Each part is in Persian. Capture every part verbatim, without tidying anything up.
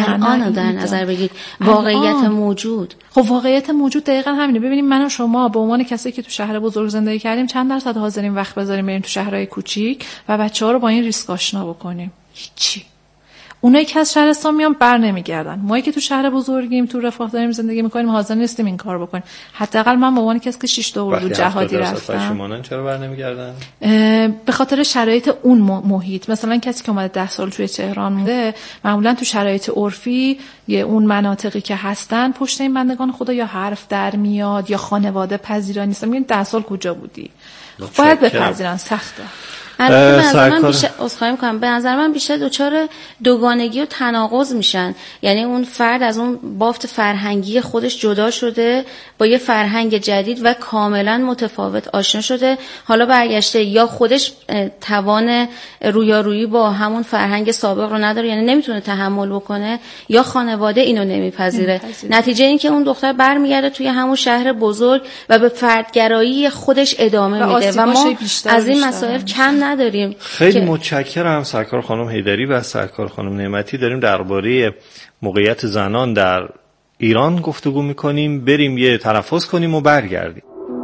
الان در نظر بگید واقعیت موجود. خب واقعیت موجود دقیقاً همینه. ببینیم من و شما به عنوان کسی که تو شهر بزرگ زندگی کردیم چند درصد حاضرین وقت بذاریم بریم تو شهرهای کوچیک و بچه‌ها رو با این ریسک آشنا بکنیم؟ هیچی. اونایی که از شهرستان میان بر نمیگردن. ما که تو شهر بزرگیم، تو رفاه داریم زندگی میکنیم، حاضر نیستیم این کار بکنیم. حداقل من به عنوان کسی که شش تا اردو جهادی رفتم، پشیمانن چرا بر نمیگردن؟ به خاطر شرایط اون محیط. مثلا کسی که اومده ده سال توی تهران مونده، معمولا تو شرایط عرفی یه اون مناطقی که هستن پشت این بندگان خدا یا حرف در میاد یا خانواده پذیرا نیستن. میگن ده سال کجا بودی؟ باید بپذیرن. سخته. البته به نظر من بیشتر عذرخواهی میکنم، به نظر من بیشتر دچار دوگانگی و تناقض میشن. یعنی اون فرد از اون بافت فرهنگی خودش جدا شده، با یه فرهنگ جدید و کاملا متفاوت آشنا شده، حالا برگشته یا خودش توان رویارویی با همون فرهنگ سابق رو نداره، یعنی نمیتونه تحمل بکنه، یا خانواده اینو نمیپذیره. نتیجه این که اون دختر برمیگرده توی همون شهر بزرگ و به فردگرایی خودش ادامه میده و ما از این مسائل کم نداریم. خیلی متشکرم سرکار خانم حیدری و سرکار خانم نعمتی. داریم درباره موقعیت زنان در ایران گفتگو میکنیم. بریم یه تنفس کنیم و برگردیم.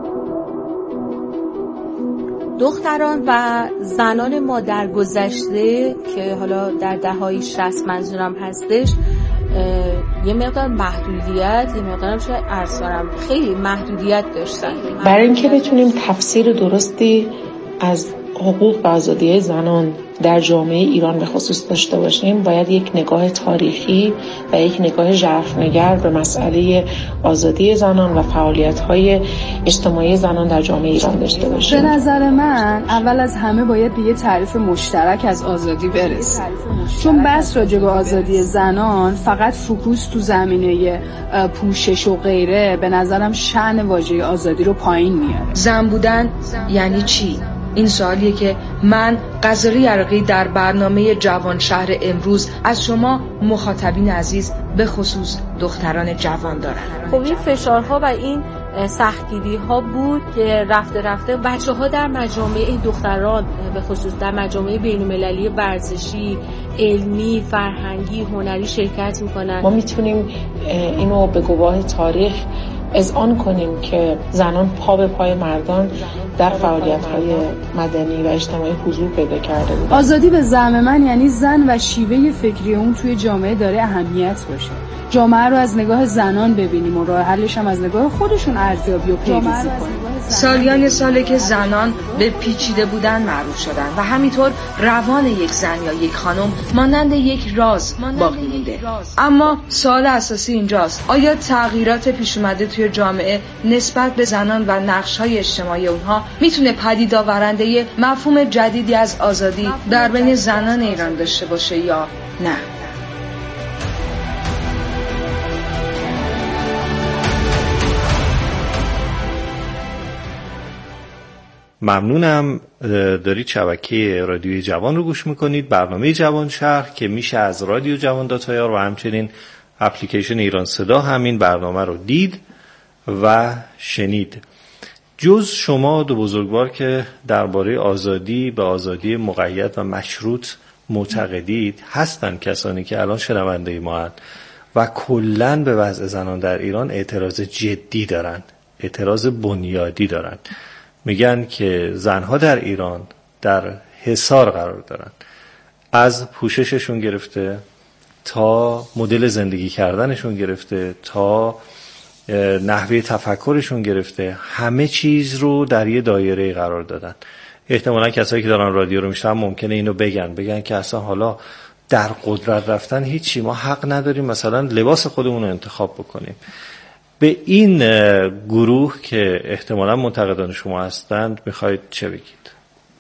دختران و زنان ما در گذشته که حالا در دههای شصت منظورم هستش، یه مقدار محدودیت، یه مقدارم شاید ارسانم خیلی محدودیت داشتن. برای اینکه بتونیم تفسیر درستی از حقوق و آزادی زنان در جامعه ایران به خصوص داشته باشیم، باید یک نگاه تاریخی و یک نگاه ژرفنگر به مسئله آزادی زنان و فعالیت‌های اجتماعی زنان در جامعه ایران داشته باشیم. به نظر من اول از همه باید به یه تعریف مشترک از آزادی برسیم، چون بحث راجع به آزادی زنان فقط فوکوس تو زمینه پوشش و غیره به نظرم شأن واژه آزادی رو پایین میاره. زن بودن یعنی چی؟ این سوالیه که من غزاله یرقی در برنامه جوان شهر امروز از شما مخاطبین عزیز به خصوص دختران جوان دارم. خب این فشارها و این سختگیری ها بود که رفته رفته بچه ها در مجامع دختران به خصوص در مجامع بین المللی ورزشی، علمی، فرهنگی، هنری شرکت میکنن. ما میتونیم اینو به گواه تاریخ اذعان کنیم که زنان پا به پای مردان در فعالیت‌های مدنی و اجتماعی حضور پیدا کرده بود. آزادی به زعم من یعنی زن و شیوه فکری اون توی جامعه داره اهمیت باشه. جامعه رو از نگاه زنان ببینیم و راه حلش هم از نگاه خودشون ارزیابی و پیگیری کنیم. سالیان ساله که زنان به پیچیده بودن معروف شدن و همینطور روان یک زن یا یک خانم مانند یک راز باقی مونده. اما سوال اساسی اینجاست: آیا تغییرات پیش اومده توی جامعه نسبت به زنان و نقش‌های اجتماعی اونها میتونه پدید آورنده مفهوم جدیدی از آزادی در بین زنان ایران داشته باشه یا نه؟ ممنونم. دارید شبکه رادیوی جوان رو گوش میکنید، برنامه جوان شهر که میشه از رادیو جوان داتایار و همچنین اپلیکیشن ایران صدا همین برنامه رو دید و شنید. جز شما دو بزرگوار که درباره آزادی به آزادی مقید و مشروط معتقدید، هستن کسانی که الان شنونده ما هستند و کلن به وضع زنان در ایران اعتراض جدی دارن، اعتراض بنیادی دارن. میگن که زنها در ایران در حصار قرار دارن، از پوشششون گرفته تا مدل زندگی کردنشون گرفته تا نحوه تفکرشون گرفته، همه چیز رو در یه دایره قرار دادن. احتمالاً کسایی که دارن رادیو رو میشنون ممکنه اینو بگن بگن که اصلا حالا در قدرت رفتن هیچی، ما حق نداریم مثلا لباس خودمون رو انتخاب بکنیم. به این گروه که احتمالاً منتقدان شما هستند میخواید چه بگید؟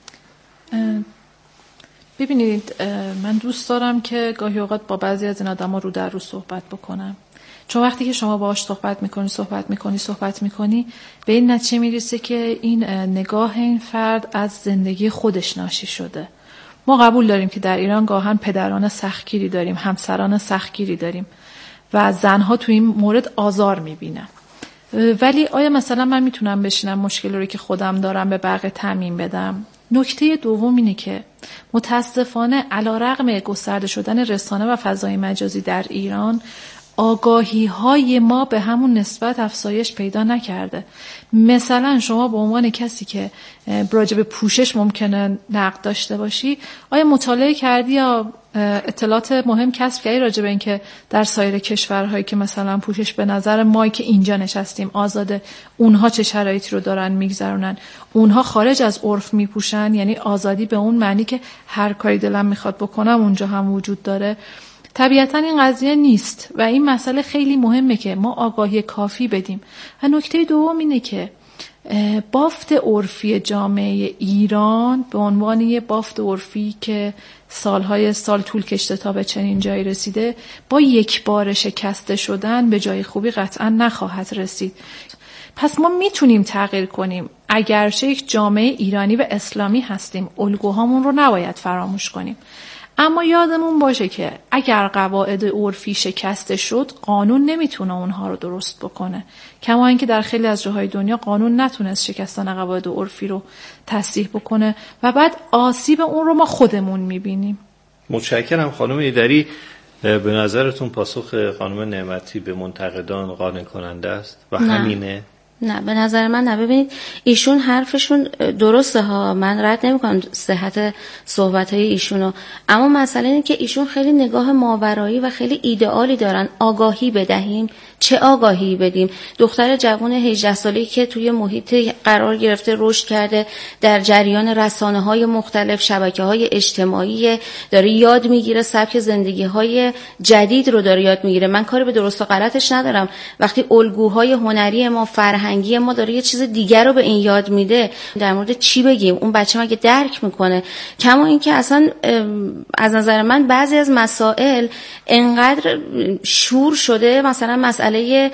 ببینید، من دوست دارم که گاهی اوقات با بعضی از این آدما رو در رو صحبت بکنم، چون وقتی که شما باهاش صحبت میکنی صحبت میکنی صحبت میکنی به این نتیجه میرسه که این نگاه این فرد از زندگی خودش ناشی شده. ما قبول داریم که در ایران گاهن پدران سختگیری داریم، همسران سختگیری داریم و زنها تو این مورد آزار میبینن، ولی آیا مثلا من میتونم بشینم مشکلی رو که خودم دارم به بقیه تعمیم بدم؟ نکته دوم اینه که متاسفانه علیرغم گسترده شدن رسانه و فضای مجازی در ایران، آگاهی های ما به همون نسبت افزایش پیدا نکرده. مثلا شما به عنوان کسی که راجع به پوشش ممکنه نقد داشته باشی، آیا مطالعه کردی یا اطلاعات مهم کسب کردی راجع به این که در سایر کشورهایی که مثلا پوشش به نظر ما که اینجا نشستیم آزاده، اونها چه شرایطی رو دارن میگذرونن؟ اونها خارج از عرف میپوشن، یعنی آزادی به اون معنی که هر کاری دلم میخواد بکنم اونجا هم وجود داره؟ طبیعتا این قضیه نیست و این مسئله خیلی مهمه که ما آگاهی کافی بدیم. و نکته دوم اینه که بافت عرفی جامعه ایران به عنوان یه بافت عرفی که سالهای سال طول کشته تا به چنین جایی رسیده، با یک بار شکسته شدن به جای خوبی قطعا نخواهد رسید. پس ما میتونیم تغییر کنیم. اگرچه یک جامعه ایرانی و اسلامی هستیم، الگوهامون رو نباید فراموش کنیم. اما یادمون باشه که اگر قواعد عرفی شکسته شد، قانون نمیتونه اونها رو درست بکنه. کما اینکه در خیلی از جاهای دنیا قانون نتونست شکستن قواعد عرفی رو تصحیح بکنه و بعد آسیب اون رو ما خودمون میبینیم. متشکرم خانم ایدری. به نظرتون پاسخ خانم نعمتی به منتقدان قانع کننده است و نه. همینه؟ نه، به نظر من نه. ببینید ایشون حرفشون درسته ها، من رد نمی‌کنم صحت صحبت‌های ایشونو، اما مسئله اینه که ایشون خیلی نگاه ماورایی و خیلی ایدئالی دارن. آگاهی بدهیم، چه آگاهی بدیم؟ دختر جوان هجده ساله‌ای که توی محیط قرار گرفته، رشد کرده، در جریان رسانه‌های مختلف، شبکه‌های اجتماعی، داره یاد میگیره، سبک زندگی‌های جدید رو داره یاد میگیره. من کاری به درست و غلطش ندارم. وقتی الگوهای هنری ما، فرهنگی ما داره یه چیز دیگر رو به این یاد میده، در مورد چی بگیم؟ اون بچه مگه درک میکنه؟ کما این که اصلا از نظر من بعضی از مسائل انقدر شور شده، مثلا مسئله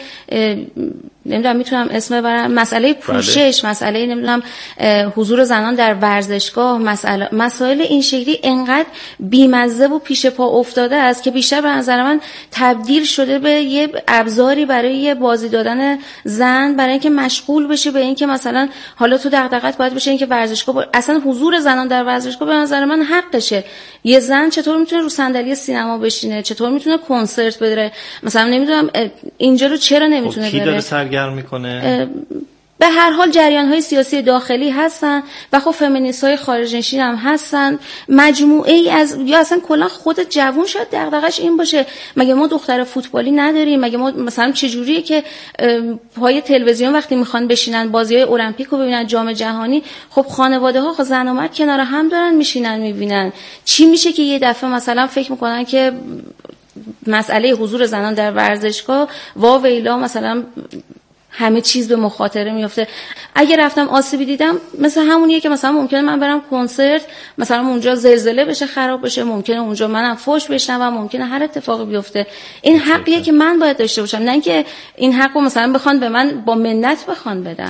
نمیدونم میتونم اسم ببرم، مسئله پوشش، بله. مسئله نمیدونم حضور زنان در ورزشگاه، مسئله مسائل این شکلی انقدر بیمزه و پیش پا افتاده است که بیشتر به نظر من تبدیل شده به یه ابزاری برای بازی دادن زن، برای اینکه مشغول بشه به اینکه مثلا حالا تو دغدغت باید بشه اینکه ورزشگاه با... اصلا حضور زنان در ورزشگاه به نظر من حقشه. یه زن چطور میتونه رو صندلی سینما بشینه؟ چطور میتونه کنسرت بده؟ مثلا نمیدونم اینجا رو چرا نمیتونه بره؟ کی داره سرگرم میکنه؟ به هر حال جریان‌های سیاسی داخلی هستن و خب فمینیست‌های خارج‌نشین هم هستن. مجموعه ای از، یا اصلا کلا خود جوون شاید دغدغش این باشه مگه ما دختر فوتبالی نداریم؟ مگه ما مثلا چه جوریه که پای تلویزیون وقتی میخوان بشینن بازی‌های المپیک رو ببینن، جام جهانی، خب خانواده‌ها زن و مرد کنار هم دارن میشینن میبینن. چی میشه که یه دفعه مثلا فکر میکنن که مسئله حضور زنان در ورزشگاه وا ویلا مثلا همه چیز به مخاطره میفته؟ اگه رفتم آسیبی دیدم، مثلا همونیه که مثلا ممکنه من برم کنسرت، مثلا اونجا زلزله بشه، خراب بشه، ممکنه اونجا منم فوش بشنوم، ممکنه هر اتفاقی بیفته. این حقیه که من باید داشته باشم، نه اینکه این حقو مثلا بخوان به من با منت بخوان بدن.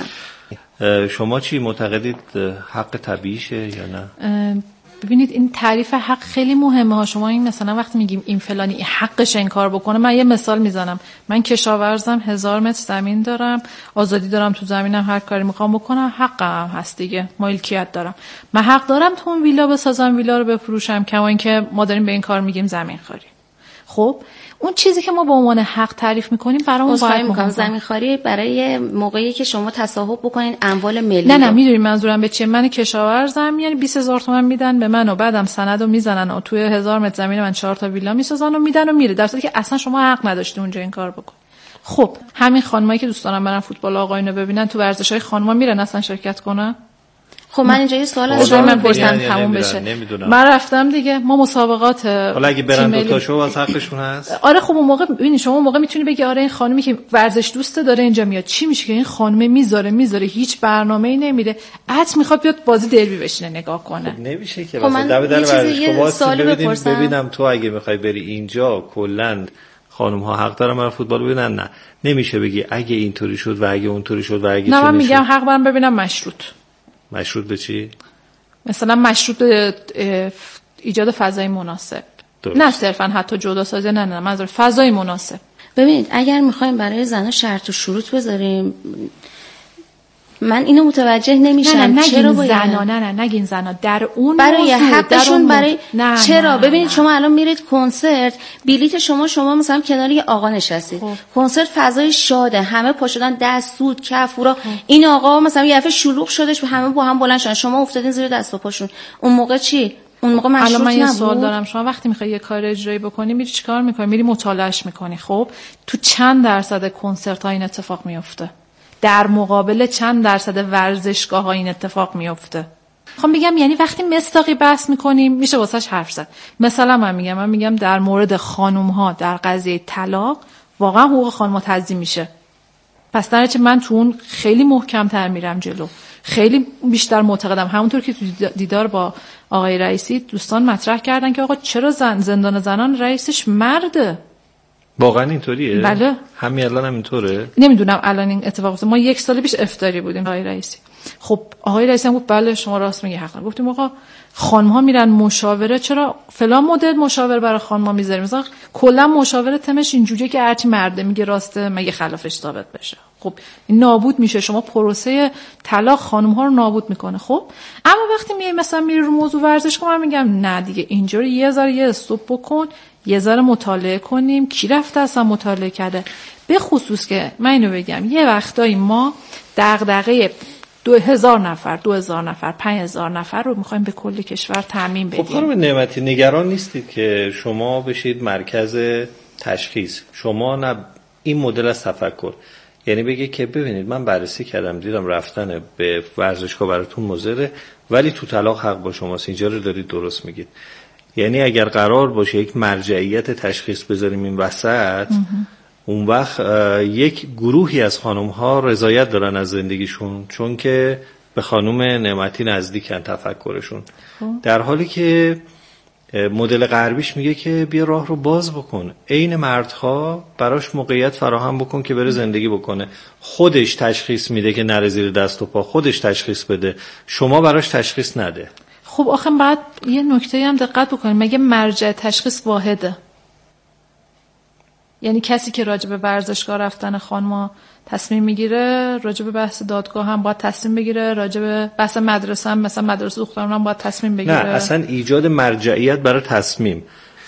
شما چی معتقدید، حق طبیعیشه یا نه؟ ببینید این تعریف حق خیلی مهمه ها. شما این مثلا وقتی میگیم این فلانی این حقش این کار بکنه، من یه مثال میزنم، من کشاورزم، هزار متر زمین دارم، آزادی دارم تو زمینم هر کاری میخوام بکنم، حقم هست دیگه، مالکیت دارم، من حق دارم تو اون ویلا بسازم، ویلا رو بفروشم، کما اینکه ما داریم به این کار میگیم زمین خاری. خب اون چیزی که ما به عنوان حق تعریف میکنیم برامون باید مهمه. زمین خاری برای موقعی که شما تصاحب بکنین اموال ملی. نه نه میدونی منظورم به چیه؟ من کشاورزم، یعنی بیست هزار تومان میدن به من و بعدم سندو میزنن و توی هزار متر زمین من چهار تا ویلا میسازن و میدن و میره، در صورتی که اصلا شما حق نداشتی اونجا این کار بکن. خب همین خانمایی که دوست دارن برن فوتبال آقایونو ببینن، تو ورزش‌های خانم‌ها میرن اصلا شرکت کنن؟ خب من اینجا یه سوال از شما می‌پرسم تموم بشه. من رفتم دیگه، ما مسابقات حالا اگه برن دو تا شو از حقشون هست. آره خب اون موقع ببینید شما اون موقع میتونی بگی آره این خانمی که ورزش دوسته داره اینجا میاد. چی میشه که این خانم میذاره میذاره هیچ برنامه‌ای نمیره، عطر میخواد بیاد بازی دربی بشینه نگاه کنه. خب نمیشه که مثلا دم در ورزشگاه ببینیم ببینم تو اگه میخوای بری اینجا کلاً خانم ها حق دارن برای فوتبال ببینن. نه نمیشه بگی اگه اینطوری شد و اگه اونطوری شد و اگه نه من میگم حق برام ببینم مشروط. مشروط به چی؟ مثلا مشروط به ایجاد فضای مناسب. درست. نه صرفا حتی جدا سازی، نه نه منظور فضای مناسب. ببینید اگر میخوایم برای زنها شرط و شروط بذاریم، من اینو متوجه نمیشم. نه نه چرا باید زنا نه نه نگین زنا در اون برای حقشون برای نه چرا نه ببینید نه. شما الان میرید کنسرت، بلیت شما شما مثلا کنار یه آقا نشستید، خب. کنسرت فضای شاده، همه پا شدن، دست سود کفورا، خب. این آقا مثلا یه دفعه شلوغ شدش و همه با هم بلند شدن، شما افتادین زیر دست و پاشون. اون موقع چی؟ اون موقع مشروط نبود. الان من یه سوال نبود؟ دارم، شما وقتی میخوای یه کار اجرایی بکنی میری چیکار میکنی؟ میری مطالعهش میکنی. خب تو چند درصد کنسرت ها این اتفاق میفته؟ در مقابل چند درصد ورزشگاه ها این اتفاق میفته؟ خب میگم یعنی وقتی مصداقی بحث میکنیم میشه واسش حرف زد. مثلا من میگم من میگم در مورد خانم ها در قضیه طلاق واقعا حقوق خانم ها تضمین میشه. پس در نتیجه من تو اون خیلی محکم تر میرم جلو، خیلی بیشتر معتقدم. همونطور که تو دیدار با آقای رئیسی دوستان مطرح کردن که آقا چرا زن زندان زنان رئیسش مرده؟ واقعا اینطوریه؟ بله. همین الان هم اینطوره؟ نمیدونم الان این اتفاق افتاد. ما یک سال پیش افطاری بودیم آقای رئیسی. خب آقای رئیسی هم گفت بله شما راست میگی، حق. گفتیم آقا خانم ها میرن مشاوره، چرا فلان مدل مشاوره برای خانم ها میذاریم؟ مثلا کلا مشاوره تمش اینجوریه که هرچی مرده میگه راسته مگه خلافش ثابت بشه. خب این نابود میشه، شما پروسه طلاق خانم ها رو نابود میکنه. خب اما وقتی میای مثلا میری رو موضوع ورزش کنم، من میگم نه دیگه اینجوری یه ذره یه استوب بکن، یه ذره مطالعه کنیم کی رفته اصلا مطالعه کرده. به خصوص که من اینو بگم یه وقتایی ما دغدغه دو هزار نفر دو هزار نفر پنج هزار نفر رو میخوایم به کل کشور تعمیم بدیم. خب خانم نعمتی نگران نیستید که شما بشید مرکز تشخیص؟ شما نه این مدل از تفکر، یعنی بگه که ببینید من بررسی کردم دیدم رفتن به ورزشگاه براتون مضره ولی تو طلاق حق با شماست، اینجا رو دارید درست میگید. یعنی اگر قرار باشه یک مرجعیت تشخیص بذاریم این وسط، اون وقت یک گروهی از خانم ها رضایت دارن از زندگیشون چون که به خانم نعمتی نزدیکن تفکرشون، در حالی که مدل غربیش میگه که بیا راه رو باز بکن، عین مردها براش موقعیت فراهم بکن که بره زندگی بکنه. خودش تشخیص میده که نره زیر دست و پا، خودش تشخیص بده، شما براش تشخیص نده. خب آخه بعد یه نکته هم دقت بکنیم، مگه مرجع تشخیص واحده؟ یعنی کسی که راجع به ورزشگاه رفتن خانم‌ها تصمیم میگیره، راجع به بحث دادگاه هم باید تصمیم بگیره، راجع به بحث مدرسه هم مثلا مدرسه دختران هم باید تصمیم بگیره. نه اصلا ایجاد مرجعیت برای تصمیم.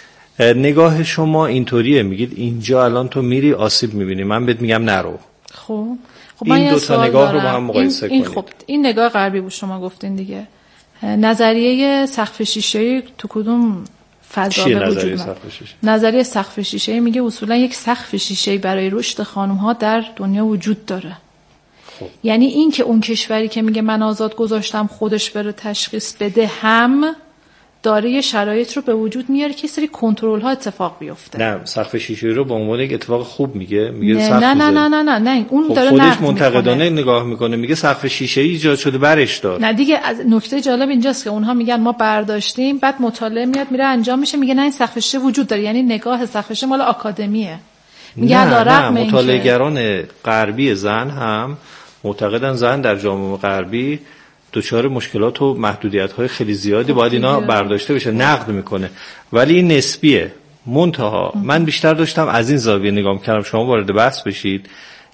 نگاه شما اینطوریه، میگید اینجا الان تو میری آسیب میبینی، من بهت میگم نرو. خب خب این دو تا نگاه رو با هم مقایسه این, کنید. این خب این نگاه غربی بود شما گفتین دیگه. نظریه سقف شیشه‌ای تو کدوم فضا به وجود میاد؟ نظریه سقف شیشه‌ای میگه اصولا یک سقف شیشه‌ای برای رشد خانم‌ها در دنیا وجود داره. خب. یعنی این که اون کشوری که میگه من آزاد گذاشتم خودش بره تشخیص بده هم داره یه شرایط رو به وجود میاره که سری کنترل ها اتفاق بیفته. نه سقف شیشه‌ای رو به عنوان یک اتفاق خوب میگه، میگه نه سقف نه نه نه نه نه نه اون خب داره خودش منتقدانه نگاه میکنه، میگه سقف شیشه‌ای ایجاد شده برش دار. نه دیگه از نکته جالب اینجاست که اونها میگن ما برداشتیم، بعد مطالعه میاد میره انجام میشه، میگه نه این سقف شیشه وجود داره، یعنی نگاه سقف شیشه مال آکادمیه. میگه نه نه مطالعه‌گران غربی زن هم معتقدن زن در جامعه غربی دچار مشکلات و محدودیت‌های خیلی زیادی باید اینا برداشته بشه، نقد میکنه، ولی این نسبیه. منتها من بیشتر داشتم از این زاویه نگاه می‌کردم، شما وارد بحث بشید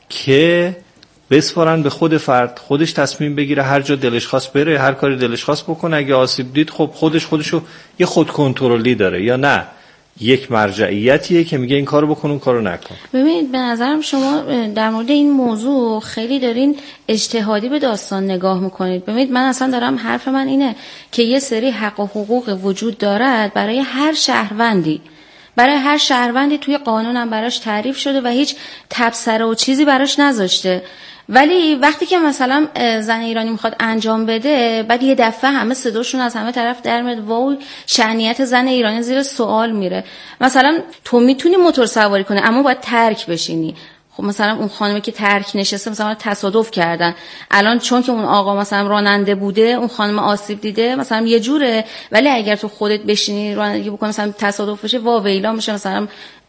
که بسپارن به خود فرد، خودش تصمیم بگیره، هر جا دلش خواست بره، هر کاری دلش خواست بکنه، اگه آسیب دید خب خودش خودشو یه خود کنترلی داره، یا نه یک مرجعیتیه که میگه این کارو بکن اون کارو نکن. ببینید به نظرم شما در مورد این موضوع خیلی دارین اجتهادی به داستان نگاه میکنید. ببینید من اصلا دارم حرف من اینه که یه سری حق و حقوق وجود دارد برای هر شهروندی، برای هر شهروندی توی قانون هم براش تعریف شده و هیچ تبصره و چیزی براش نذاشته. ولی وقتی که مثلا زن ایرانی میخواد انجام بده، بعد یه دفعه همه صداشون از همه طرف در میاد، واو شأنیت زن ایرانی زیر سوال میره. مثلا تو میتونی موتور سواری کنی اما باید ترک بشینی. خب مثلا اون خانمی که ترک نشسته مثلا تصادف کردن، الان چون که اون آقا مثلا راننده بوده اون خانم آسیب دیده مثلا یه جوره، ولی اگر تو خودت بشینی رانندگی بکنی مثلا تصادف بشه وا ویلا میشه، مثلا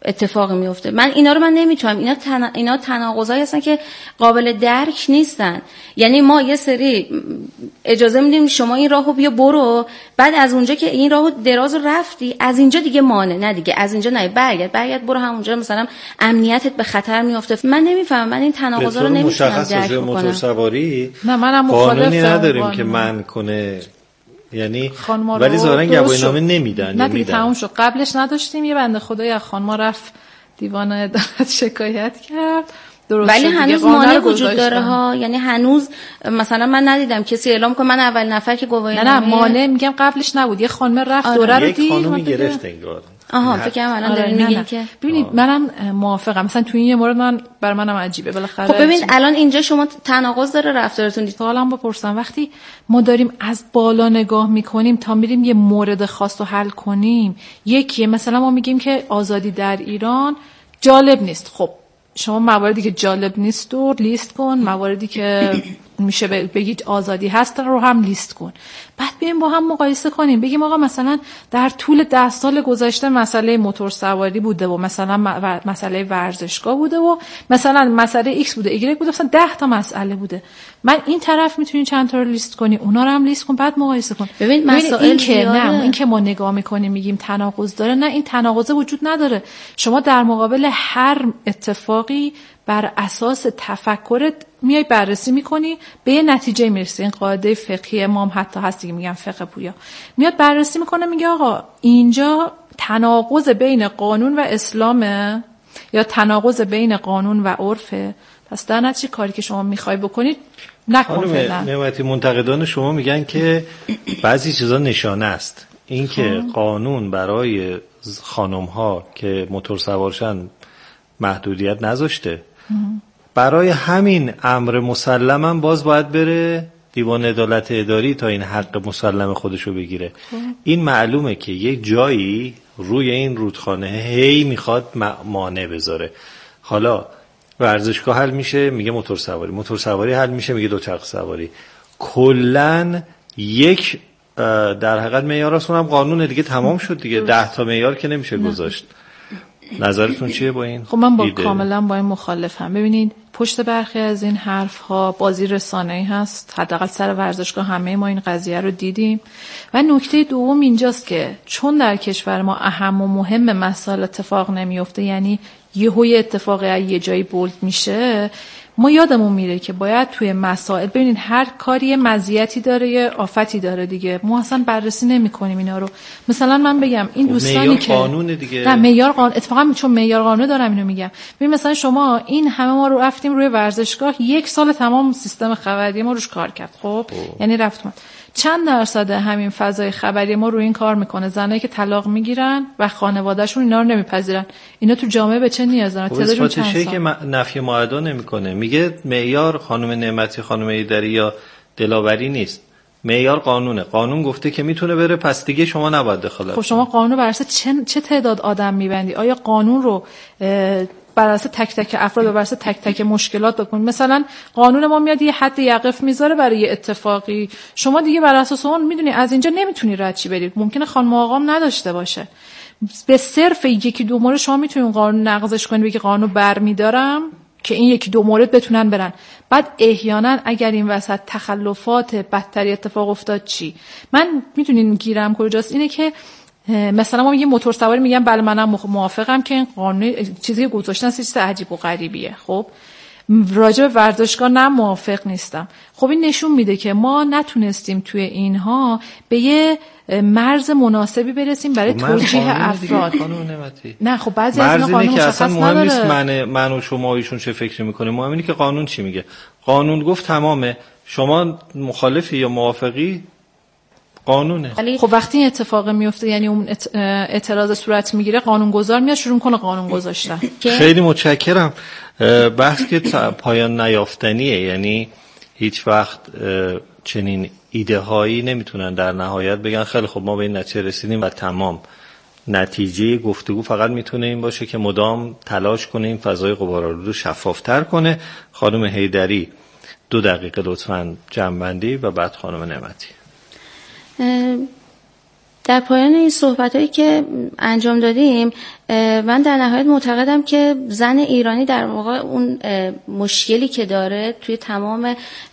اتفاقی میفته. من اینا رو من نمیتونم، اینا تن... اینا تناقضایی هستن که قابل درک نیستن. یعنی ما یه سری اجازه میدیم شما این راهو بیا برو، بعد از اونجا که این راهو دراز رو رفتی از اینجا دیگه مانع، نه دیگه از اینجا نه، برگرد برگرد برو همونجا، مثلا امنیتت به خطر میفته. من نمیفهمم، من این تناقضا رو نمیتونم درک کنم. موتور سواری نه منم قانونی نداریم که من کنه، یعنی ولی ظاهرا گواهینامه نمیدن. نه دیگه تموم شد. قبلش نداشتیم، یه بنده خدای از خانم رفت دیوان عدالت شکایت کرد، درست ولی هنوز مانع وجود داره ها. یعنی هنوز مثلا من ندیدم کسی اعلام کنه من اول نفر که گواهینامه. نه نه مانع میگم قبلش نبود، یه خانم رفت آره. دوره رو دید، یک خانمی گرفت انگار. آها فکر کنم الان دارین میگین که ببینید منم موافقم. مثلا تو این مورد من بر منم عجیبه بالاخره. خب ببین الان اینجا شما تناقض داره رفتارتون. سوالم بپرسم، وقتی ما داریم از بالا نگاه میکنیم تا میریم یه مورد خاص رو حل کنیم، یکیه مثلا ما میگیم که آزادی در ایران جالب نیست. خب شما مواردی که جالب نیست رو لیست کن، مواردی که میشه بگید آزادی هست رو هم لیست کن، بعد بیایم با هم مقایسه کنیم، بگیم آقا مثلا در طول ده سال گذشته مسئله موتور سواری بوده و مثلا مسئله ورزشگاه بوده و مثلا مسئله ایکس بوده ایگرگ بوده، مثلا ده تا مسئله بوده. من این طرف میتونی چند تا رو لیست کنی، اونا رو هم لیست کن، بعد مقایسه کن. ببین مسائل این که نه این که ما نگاه میکنیم میگیم تناقض داره، نه این تناقض وجود نداره. شما در مقابل هر اتفاقی بر اساس تفکرت میای بررسی میکنی، به یه نتیجه میرسی. این قاعده فقهی امام حتی هست دیگه، میگن فقه پویا، میاد بررسی میکنه میگه آقا اینجا تناقض بین قانون و اسلامه یا تناقض بین قانون و عرفه، پس در نتیجه کاری که شما میخوای بکنید نکن. فعلا نعمتی منتقدان شما میگن که بعضی چیزا نشانه است، این که قانون برای خانم ها که موتور سوارشن محدودیت نذاشته، برای همین امر مسلما باز باید بره دیوان عدالت اداری تا این حق مسلم خودشو بگیره. این معلومه که یک جایی روی این رودخانه هی میخواد مانع بذاره. حالا ورزشگاه حل میشه میگه موتور سواری، موتور سواری حل میشه میگه دوچرخه سواری. کلن یک در حقیقت معیارش هم قانون دیگه تمام شد دیگه، ده تا معیار که نمیشه گذاشت. نظرتون چیه با این؟ خب من با ایده؟ کاملا با این مخالفم. ببینید پشت برخی از این حرف ها بازی رسانه‌ای هست، حداقل سر ورزشگاه همه ما این قضیه رو دیدیم. و نکته دوم اینجاست که چون در کشور ما اهم و مهم مسائل اتفاق نمیفته، یعنی یهو یه اتفاقی یه جایی بولد میشه، ما یادمون میره که باید توی مسائل ببینید هر کاری مزیتی داره یه آفتی داره دیگه، ما اصلا بررسی نمی‌کنیم اینا رو. مثلا من بگم این دوستانی که قانون دیگه، نه معیار قانون، اتفاقا چون معیار قانون دارم اینو میگم. ببین مثلا شما این همه ما رو رفتیم روی ورزشگاه، یک سال تمام سیستم خبری ما روش کار کرد. خب یعنی رفتم چند درصد همین فضای خبری ما روی این کار میکنه؟ زنایی که طلاق میگیرن و خانواده‌شون اینا رو نمیپذیرن. اینا تو جامعه به چه نیاز دارن؟ تعدادشون چند سال؟ که نفی معاهده نمیکنه، میگه معیار خانم نعمتی خانم ایدری یا دلاوری نیست، معیار قانونه. قانون گفته که میتونه بره، پس دیگه شما نباید دخالت. خب شما قانون بر اساس چه چه تعداد آدم میبندی؟ آیا قانون رو بر اساس تک تک افراد و بر اساس تک تک مشکلات بکنید؟ مثلا قانون ما میاد یه حد یقف میذاره برای یه اتفاقی، شما دیگه بر اساس اون میدونی از اینجا نمیتونی رد چی برید. ممکنه خانم و آقام نداشته باشه، به صرف یکی دو مورد شما میتونید قانون نقضش کنید، بگی قانون برمی‌دارم که این یکی دو مورد بتونن برن. بعد احیانا اگر این وسط تخلفات بدتری اتفاق افتاد چی؟ من میدونین گیرم کجاست؟ اینه که مثلا ما میگیم موتور سواری، میگم بله منم موافقم که این قانون چیزی که گذاشتن چیز عجیب و غریبیه. خب راجع به ورزشگاه نه موافق نیستم. خب این نشون میده که ما نتونستیم توی اینها به یه مرز مناسبی برسیم برای توجیه افراد. نه خب بعضی از اینا قانون مشخص نداره. مهم نیست من من و شما ایشون چه فکری میکنیم، مهم اینه که قانون چی میگه. قانون گفت تمامه، شما مخالفی یا موافقی قانونه. خب وقتی این اتفاق میفته یعنی اون اعتراض صورت میگیره، قانونگذار میاد شروع کنه قانون گذاشتن. خیلی متشکرم. بحث که پایان نیافتنیه، یعنی هیچ وقت چنین ایده هایی نمیتونن در نهایت بگن خیلی خب ما به این نتیجه رسیدیم و تمام. نتیجه گفتگو فقط میتونه این باشه که مدام تلاش کنه این فضای غبارآلود رو شفافتر کنه. خانم حیدری دو دقیقه لطفاً جمع‌بندی و بعد خانم نعمتی. در پایان این صحبتایی که انجام دادیم من در نهایت معتقدم که زن ایرانی در واقع اون مشکلی که داره توی تمام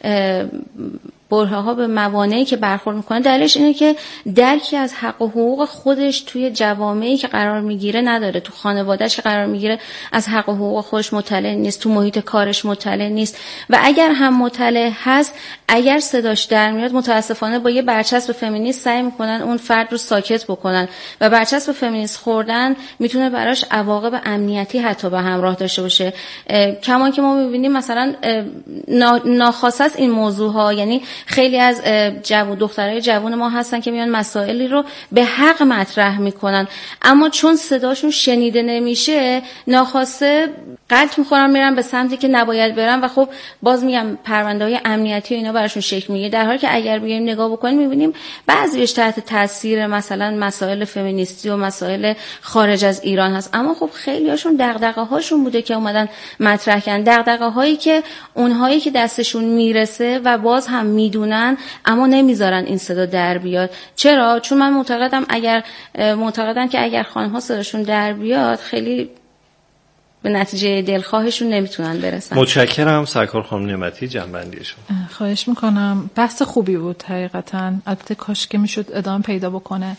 برهه‌ها به موانعی که برخورد میکنه دلیلش اینه که درکی از حق و حقوق خودش توی جوامعی که قرار میگیره نداره، تو خانواده‌اش که قرار میگیره از حق و حقوق خودش مطلع نیست، تو محیط کارش مطلع نیست و اگر هم مطلع هست، اگر صداش در میاد متاسفانه با یه برچسب فمینیست سعی میکنن اون فرد رو ساکت بکنن و برچسب فمینیست خوردن میتونه براش عواقب امنیتی حتی به همراه داشته باشه. کما که ما میبینیم مثلا ناخواسته است این موضوع ها، یعنی خیلی از جوان دخترای جوان ما هستن که میان مسائلی رو به حق مطرح میکنن اما چون صداشون شنیده نمیشه ناخواسته غلط میخورن میرن به سمتی که نباید برن و خب باز میگم پرونده‌های امنیتی و اینا براشون شکل میگیره، در حالی که اگر بگیم نگاه بکنیم میبینیم بعضیش تحت تاثیر مثلا مسائل فمینیستی و مسائل خارج از ایران هست اما خب خیلیاشون دغدغه‌هاشون بوده که اومدن مطرح کردن، دغدغه‌هایی که اونهایی که دستشون میرسه و باز هم میدونن اما نمیذارن این صدا در بیاد. چرا؟ چون من معتقدم اگر معتقدم که اگر خانم‌ها صداشون در بیاد خیلی به نتیجه دلخواهشون نمیتونن برسن. متشکرم سرکار خانم نعمتی جنبندیشون. خواهش میکنم. بحث خوبی بود حقیقتا، البته کاش که میشد ادامه پیدا بکنه.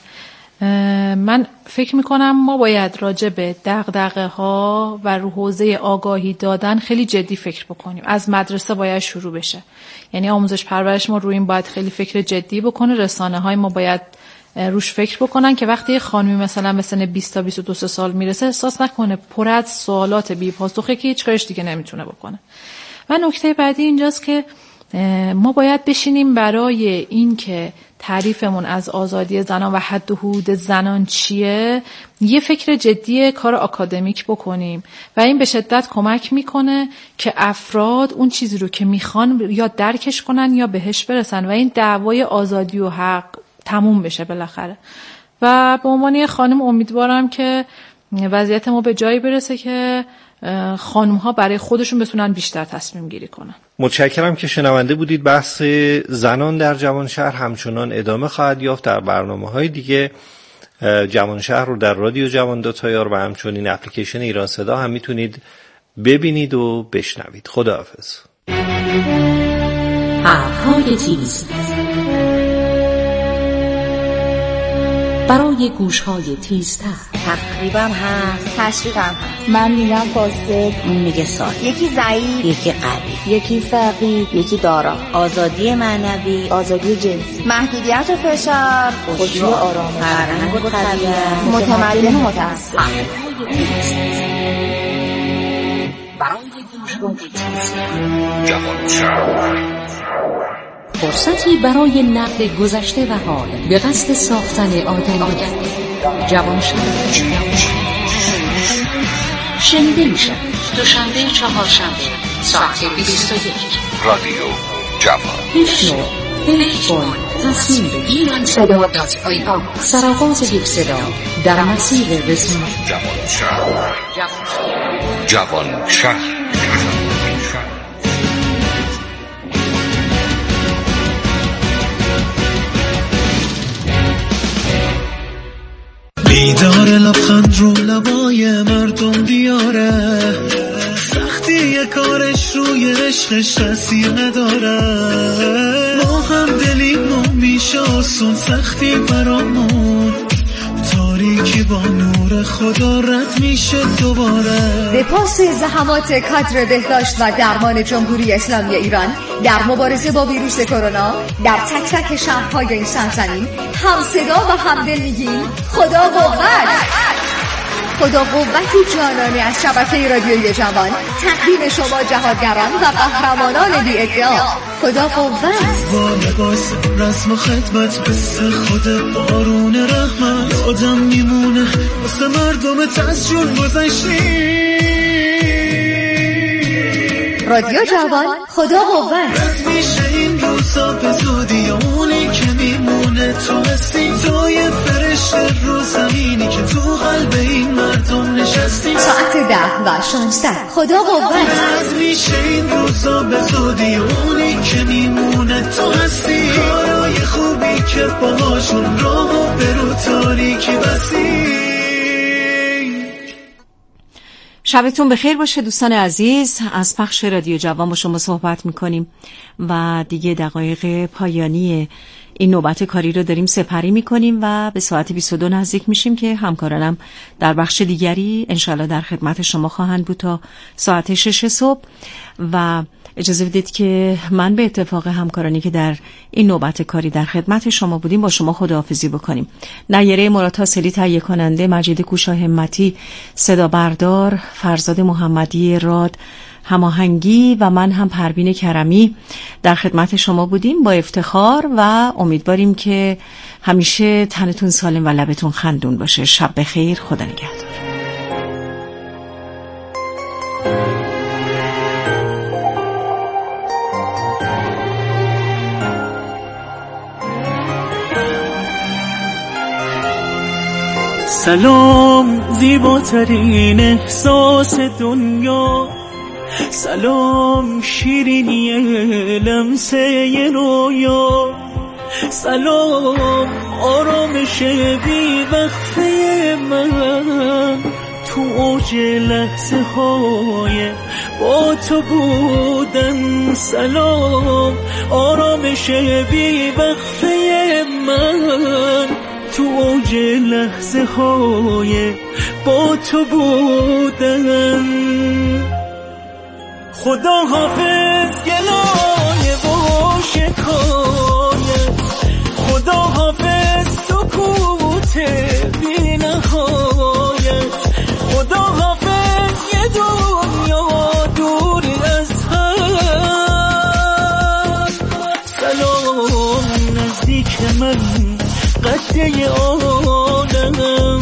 من فکر میکنم ما باید راجع به دغدغه ها و رو حوزه آگاهی دادن خیلی جدی فکر بکنیم. از مدرسه باید شروع بشه، یعنی آموزش پرورش ما روی این باید خیلی فکر جدی بکنه، رسانه های ما باید روش فکر بکنن که وقتی خانمی مثلا به سن بیست تا بیست و دو سال میرسه احساس نکنه پر از سوالات بی پاسخه که هیچ کارش دیگه نمیتونه بکنه. و نکته بعدی اینجاست که ما باید بشینیم برای این که تعریفمون از آزادی زنان و حد و حدود زنان چیه یه فکر جدی کار آکادمیک بکنیم و این به شدت کمک میکنه که افراد اون چیزی رو که میخوان یا درکش کنن یا بهش برسن و این دعوای آزادی و حق تموم بشه بالاخره. و به عنوان یه خانم امیدوارم که وضعیت ما به جایی برسه که خانم ها برای خودشون بتونن بیشتر تصمیم گیری کنن. متشکرم که شنونده بودید. بحث زنان در جوانشهر همچنان ادامه خواهد یافت در برنامه‌های دیگه. جوانشهر رو در رادیو جوان دو تایار و همچنین اپلیکیشن ایران صدا هم میتونید ببینید و بشنوید. خداحافظ. حرف‌های تیز برای گوش‌های تیزتر. تقریبا هست، تشریف هم هست. من میگم فاسد، اون میگه سال. یکی ضعیف، یکی قوی، یکی فقیر، یکی دارا. آزادی معنوی، آزادی جنسی، محدودیت و فشار، خوشی و آرامش، فرهنگ و طبیعت، متمدن و متعصب. برای گوش‌های تیزتر. جوانشهر فرصتی برای نقد گذشته و حال به قصد ساختن آینده. جوانشهر شنیده میشه دوشنبه چهارشنبه ساعت بیست و یک. رادیو جوان. بشنو، فکر کن، تصمیم بگیر. ایران صدا دات آی آر سرآغاز یک صدا در مسیر رسانه. جوانشهر. جوانشهر. بیدار لبخند رو لبای مردم بیاره، سختی یه کارش روی عشقش تاثیر نداره. ما هم دلیم و میشه آسون، سختی برامون تاریکی با نور خدا رد میشه دوباره. به پاس زحمات کادر بهداشت و درمان جمهوری اسلامی ایران در مبارزه با ویروس کرونا در تک تک شهرهای این سرزمین هم صدا و هم دل میگیم خدا قوت. خدا قوتی جانانه از شبکه رادیوی جوان تقدیم شما جهادگران و قهرمانان بی ادعا. خدا قوت. با لباس رسم و خدمت مثل خود بارون رحمت آدم میمونه واسه مردم تسجون گذشتی. رادیو جوان خدا قوت. رد میشه این روزا به زودی، اونی که میمونه تو هستی، توی فرشته رو زمینی که تو قلب این مردم نشستی. ساعت ده و شانزده. خدا قوت. رد میشه این روزا به زودی، اونی که میمونه تو هستی، کارای خوبی که باهاشون راه برو تاریکی بسی. شبتون بخیر باشه دوستان عزیز. از پخش رادیو جوان با شما صحبت میکنیم و دیگه دقایق پایانی این نوبت کاری رو داریم سپری میکنیم و به ساعت بیست و دو نزدیک میشیم که همکارانم در بخش دیگری انشالله در خدمت شما خواهند بود تا ساعت شش صبح. و اجازه بدید که من به اتفاق همکارانی که در این نوبت کاری در خدمت شما بودیم با شما خداحافظی بکنیم. نیره مراد حاصلی تهیه کننده، مجید کوشا همتی صدا بردار، فرزاد محمدی راد هماهنگی و من هم پروین کرمی در خدمت شما بودیم با افتخار و امیدواریم که همیشه تنتون سالم و لبتون خندون باشه. شب بخیر، خدا نگهدار. سلام زیباترین احساس دنیا، سلام شیرینی لمسه رویا، سلام آرامش بی وقفه من تو اوج لحظه های با تو بودن، سلام آرامش بی وقفه من تو اوج لحظه های با تو بودن. خدا حافظ گلایه و شکایت، خدا حافظ سکوت بی نهایت، خدا حافظ یه دنیا دوری از هم. سلام نزدیک من قده عالم،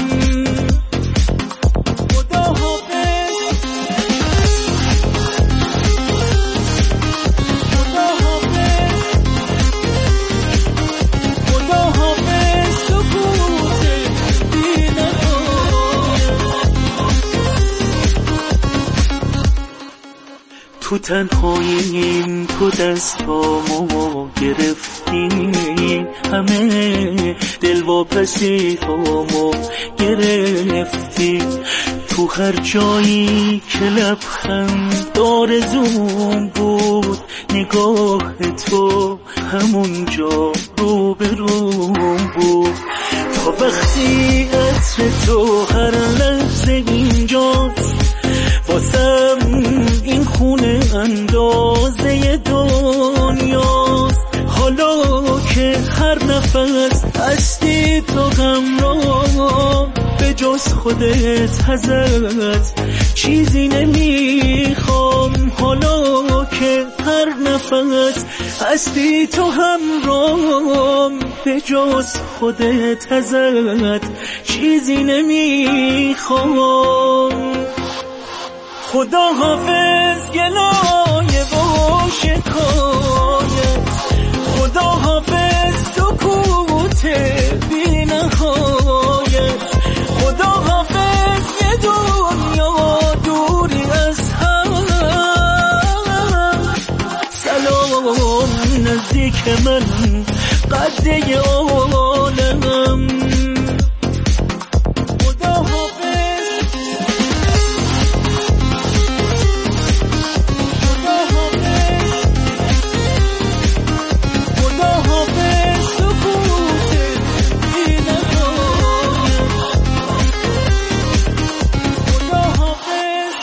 خدا حافظ خدا حافظ خدا حافظ سکوت بی نهایت. تو تنهاییم تو دستامو گرفتی، همه دلواپسی هامو گرفتی، تو هر جایی که لبخند آرزوم بود نگاه تو همونجا رو به روم بود. تا وقتی عطر تو هر لحظه اینجاست، واسم این خونه اندازه دنیاست. حالا که هر نفس هستی تو همراهم، به جز خودت ازت چیزی نمیخوام. حالا که هر نفس هستی تو همراهم، به جز خودت ازت چیزی نمیخوام. خدا حافظ گلایه و شکایت، خدا حافظ سکوت بی نهایت، خدا حافظ یه دنیا دوری از هم. سلام نزدیک من قده عالم، خدا حافظ خدا حافظ خدا حافظ سکوت بی نهایت، خدا حافظ.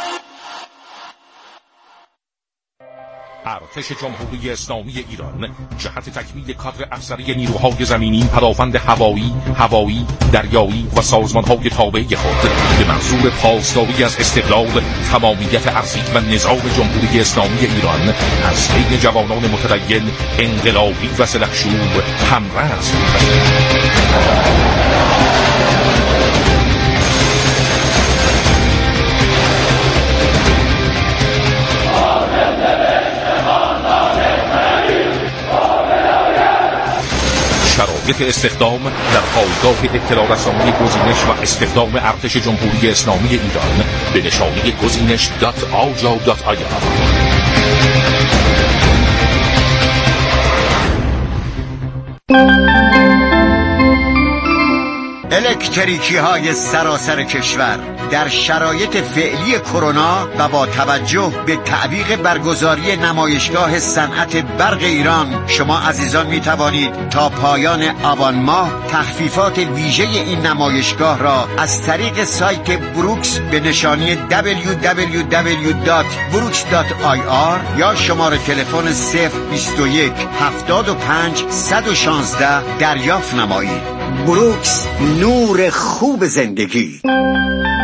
ارتش جمهوری اسلامی ایران جهت تکمیل کادر افسری نیروهای زمینی، پدافند هوایی، هوایی، دریایی و سازمانهای تابع خود به منظور پاسداری از استقلال، تمامیت ارضی و نظام جمهوری اسلامی ایران از بین جوانان متدین، انقلابی و سلحشور همرز شرایط استخدام در پایگاه اطلاع رسانی گزینش و استخدام ارتش جمهوری اسلامی ایران به نشانی گزینش دات آجا دات آی آر. الکتریکی های سراسر کشور در شرایط فعلی کرونا و با توجه به تعویق برگزاری نمایشگاه صنعت برق ایران، شما عزیزان می توانید تا پایان آبان ماه تخفیفات ویژه این نمایشگاه را از طریق سایت بروکس به نشانی دبلیو دبلیو دبلیو دات بروکس دات آی آر یا شماره تلفن صفر بیست و یک هفتاد و پنج صد و شانزده دریافت نمایید. بروکس، نور خوب زندگی.